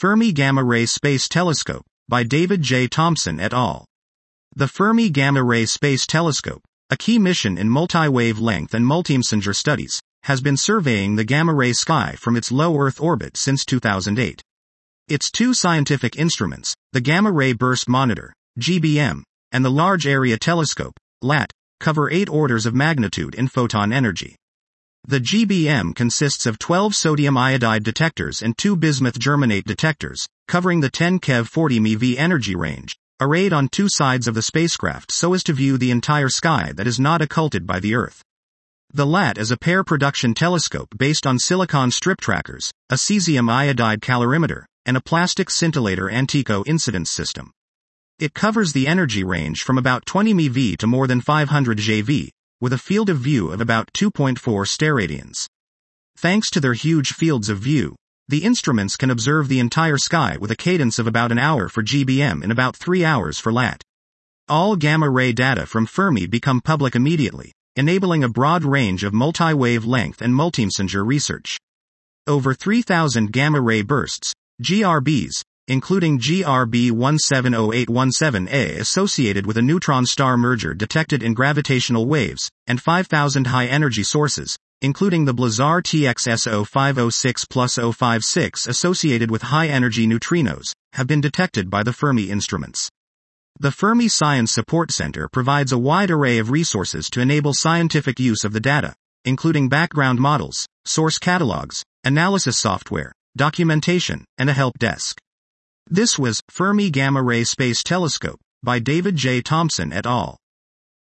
Fermi Gamma Ray Space Telescope, by David J. Thompson et al. The Fermi Gamma Ray Space Telescope, a key mission in multi-wavelength and multi-messenger studies, has been surveying the gamma-ray sky from its low Earth orbit since 2008. Its two scientific instruments, the Gamma Ray Burst Monitor, GBM, and the Large Area Telescope, LAT, cover 8 orders of magnitude in photon energy. The GBM consists of 12 sodium iodide detectors and 2 bismuth germanate detectors, covering the 10 keV 40 MeV energy range, arrayed on 2 sides of the spacecraft so as to view the entire sky that is not occulted by the Earth. The LAT is a pair production telescope based on silicon strip trackers, a cesium iodide calorimeter, and a plastic scintillator Antico incidence system. It covers the energy range from about 20 MeV to more than 500 GeV, with a field of view of about 2.4 steradians. Thanks to their huge fields of view, the instruments can observe the entire sky with a cadence of about an hour for GBM and about 3 hours for LAT. All gamma-ray data from Fermi become public immediately, enabling a broad range of multi-wavelength and multi-messenger research. Over 3,000 gamma-ray bursts, GRBs, including GRB 170817A associated with a neutron star merger detected in gravitational waves, and 5,000 high-energy sources, including the Blazar TXS 0506+056 associated with high-energy neutrinos, have been detected by the Fermi instruments. The Fermi Science Support Center provides a wide array of resources to enable scientific use of the data, including background models, source catalogs, analysis software, documentation, and a help desk. This was Fermi Gamma Ray Space Telescope, by David J. Thompson et al.